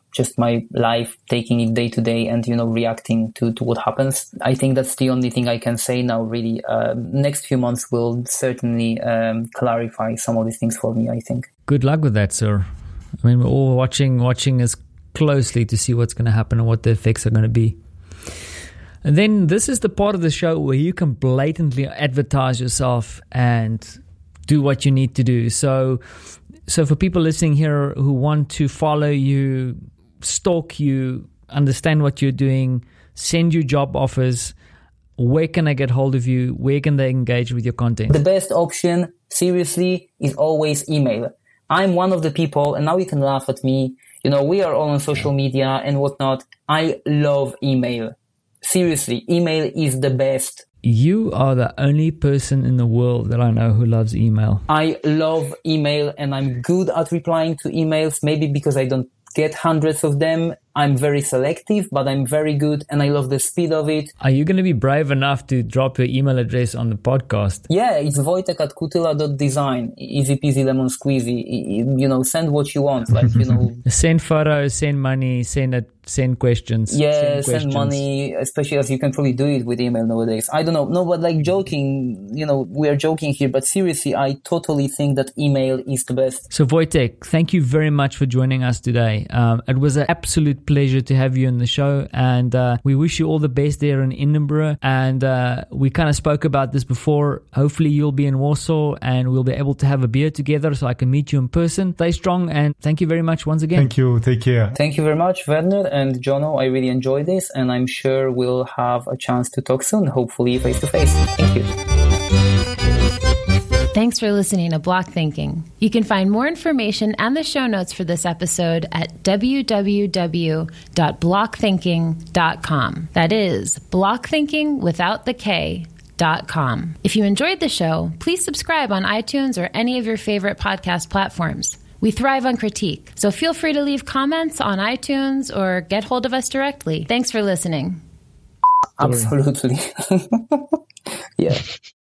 just my life, taking it day to day and, reacting to what happens. I think that's the only thing I can say now, really. Next few months will certainly clarify some of these things for me, I think. Good luck with that, sir. I mean, we're all watching as closely to see what's going to happen and what the effects are going to be. And then this is the part of the show where you can blatantly advertise yourself and do what you need to do. So for people listening here who want to follow you, stalk you, understand what you're doing, send you job offers, where can I get hold of you? Where can they engage with your content? The best option, seriously, is always email. I'm one of the people, and now you can laugh at me. We are all on social media and whatnot. I love email. Seriously, email is the best. You are the only person in the world that I know who loves email. I love email, and I'm good at replying to emails, maybe because I don't get hundreds of them. I'm very selective, but I'm very good, and I love the speed of it. Are you going to be brave enough to drop your email address on the podcast? Yeah, it's Wojtek@kutyla.design. Easy peasy lemon squeezy. Send what you want. Send photos, send money, send questions. Yeah, send money, especially as you can probably do it with email nowadays. I don't know. No, but joking, we are joking here, but seriously, I totally think that email is the best. So Wojtek, thank you very much for joining us today. It was an absolute pleasure to have you on the show, and we wish you all the best there in Edinburgh. And we kind of spoke about this before. Hopefully you'll be in Warsaw and we'll be able to have a beer together so I can meet you in person. Stay strong, and thank you very much once again. Thank you. Take care. Thank you very much, Werner and Jono. I really enjoyed this, and I'm sure we'll have a chance to talk soon, hopefully face to face. Thank you. Thanks for listening to Block Thinking. You can find more information and the show notes for this episode at www.blockthinking.com. That is blockthinking without the K.com. If you enjoyed the show, please subscribe on iTunes or any of your favorite podcast platforms. We thrive on critique, so feel free to leave comments on iTunes or get hold of us directly. Thanks for listening. Absolutely. Yeah.